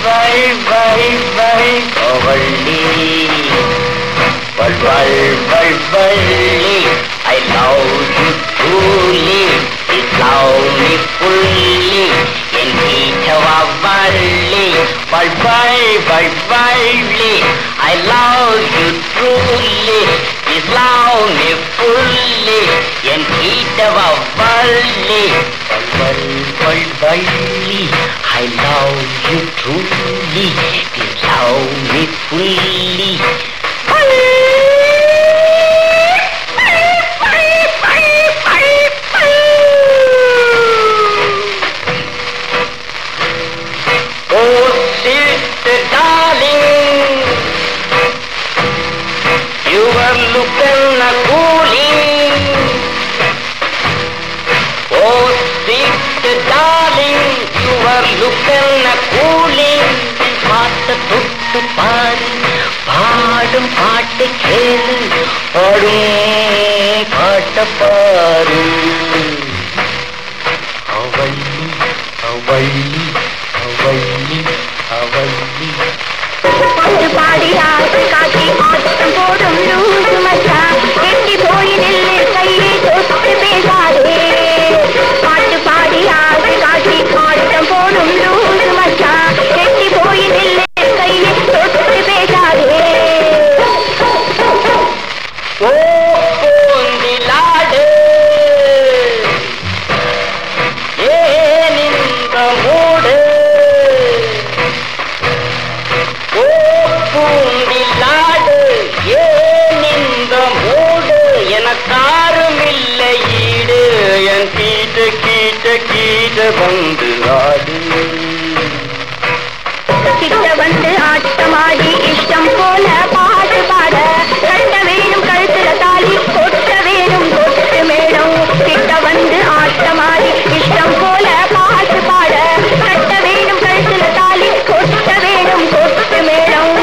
Avali, I love you truly, this love me fully, in each of our valley. I love you truly, this love me fully, in each of our valley. I love you truly, this love me fully. பாடும் பாட்டு கேளு, பாடும் பாட்ட பாரு. அவள்ளி அவள்ளி அவள்ளி அவள்ளி பாட்டு பாடி ஆசை காட்டி ஆட்டம் போடும் லூசு மச்சா, எட்டி போய் நில்லு கையை தொட்டு பேசாதே. பாட்டு பாடி ஆசை காட்டி ஆட்டம் போடும் லூசு மச்சா, எட்டி போய் நில்லு கையை தொட்டு பேசாதே. ஓ பூந்திலாடு ஏன் இந்த மூடு, ஓ பூந்திலாடு ஏன் இந்த மூடு, எனக்காரும் இல்லை ஈடு, என் கீட்ட கீட்ட கீட்ட வந்து ஆடு. கிட்ட வந்து ஆட்டமாடி இஷ்டம் போல பாட்டு பாட, கட்ட வேணும் கழுத்துல தாலி, கொட்ட வேணும் கொட்டு மேடம். கிட்ட வந்து ஆட்டமாடி இஷ்டம் போல பாட்டு பாட, கட்ட வேணும் கழுத்துல தாலி, கொட்ட வேணும் கொட்டு மேடம்.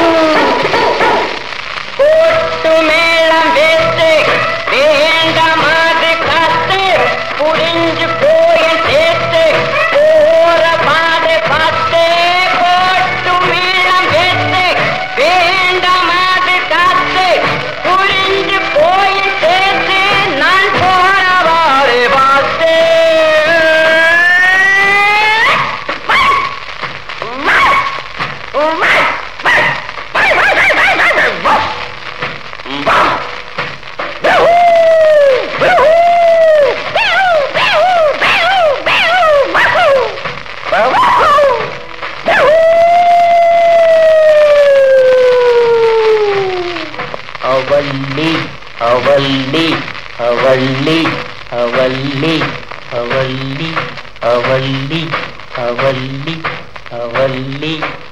கொட்டு மேளம் வேத்து வேண்டாமாது காத்து, புரிஞ்சு போய சேர்த்து போற பாதை பார்த்து. கொட்டு மேளம் வேத்து வேண்டாமாது காத்து, புரிஞ்சு போய சேர்த்து நான் போற பாதை பார்த்து. அவள்ளி அவள்ளி அவள்ளி அவள்ளி அவள்ளி அவள்ளி அவள்ளி அவள்ளி